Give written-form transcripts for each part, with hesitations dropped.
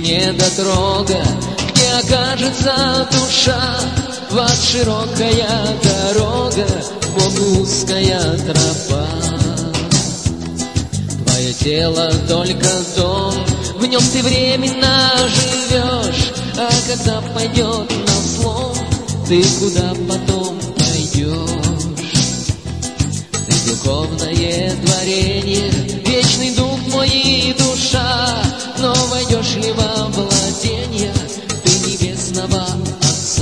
недотрога, где окажется душа. Вас широкая дорога, Богу узкая тропа. Твое тело только дом, в нем ты временно живешь. А когда пойдет на слом, ты куда потом пойдешь? Ты духовное творение, вечный дух мой и душа. Но войдешь ли во владение ты небесного Отца?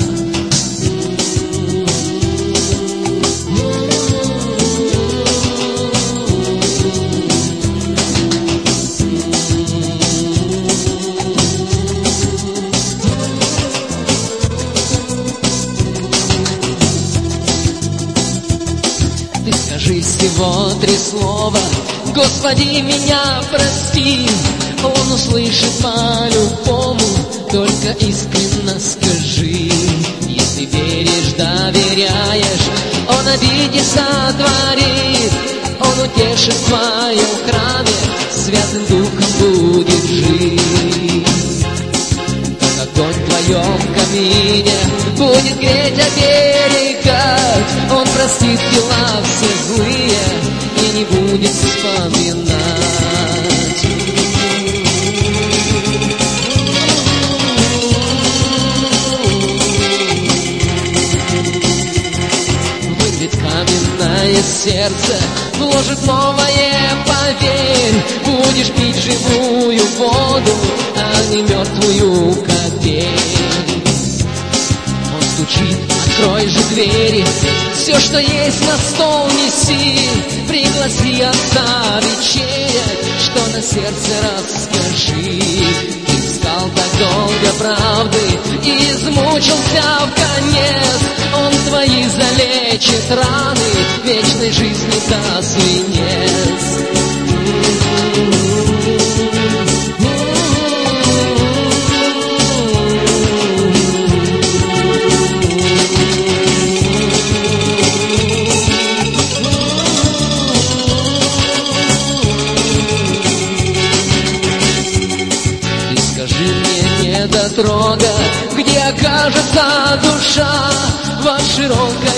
Ты скажи всего 3 слова: Господи, меня прости. Он услышит по-любому, только искренно скажи. Если веришь, доверяешь, Он обиде сотворит. Он утешит в твоем храме, Святым Духом будет жить. Как огонь в твоем камине будет греть, оберегать. Он простит дела все злые и не будет вспоминать. Каменное сердце вложит новое, поверь. Будешь пить живую воду, а не мертвую капель. Он стучит, открой же двери, все, что есть, на стол неси. Пригласи Отца вечерять, что на сердце расскажи. Ты искал так долго правды и измучился в конец. Он твои залечит раны, вечной жизни даст венец. Ты скажи мне, недотрога, где окажется душа? Вас широкая